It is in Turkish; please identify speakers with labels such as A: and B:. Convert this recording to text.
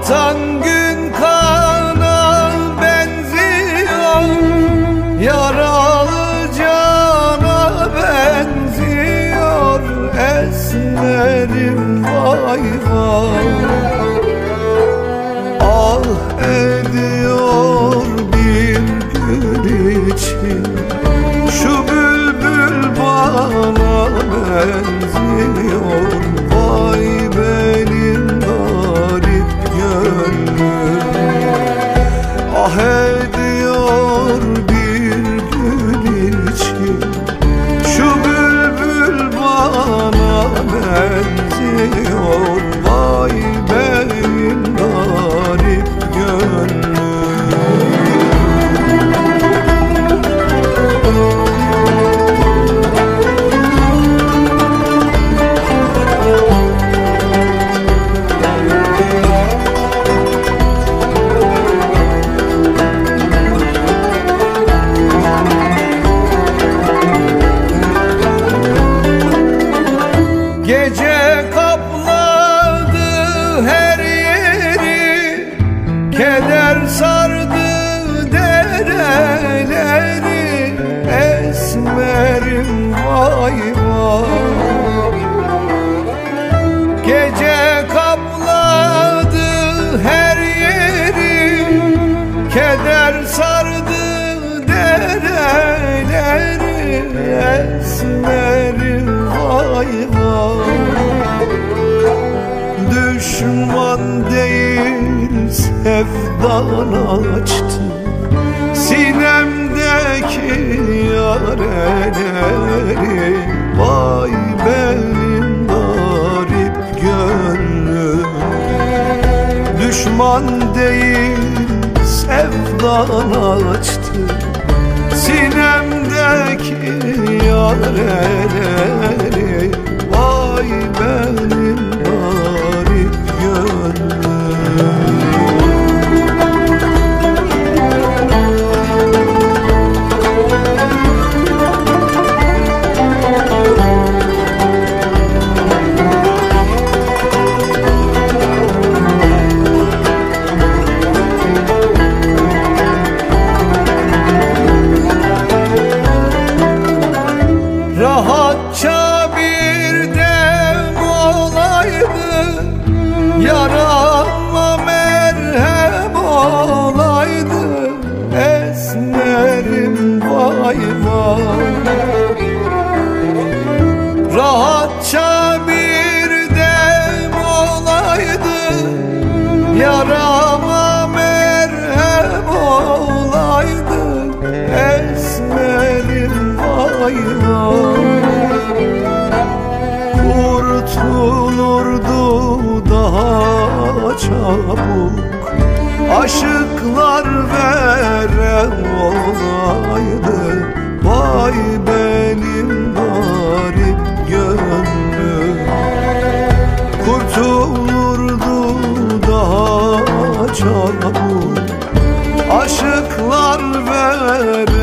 A: Batan gün kana benziyor, yaralı cana benziyor. Esmerim vay vay, ah ediyor bir gül için. Şu bülbül bana benziyor, vay benim garip gönlüm. Ah ediyor bir gül için, şu bülbül bana benziyor, vay benim garip gönlüm. Gece kapladı her yeri, keder sardı dereleri. Esmerim vay vay, gece kapladı her yeri, keder sardı dereleri. Esmerim vay vay, düşman değil sevdan açtı sinemdeki yareleri. Vay benim garip gönlüm, düşman değil sevdan açtı sinemdeki yareleri. Vay benim garip gönlüm. Rahatça bir dem olaydı, yarama merhem olaydı. Esmerim vay vay, rahatça bir dem olaydı, yarama merhem olaydı. Esmerim vay vay, kurtulurdu daha çabuk aşıklar verem olaydı. Vay benim garip gönlüm, kurtulurdu daha çabuk aşıklar verem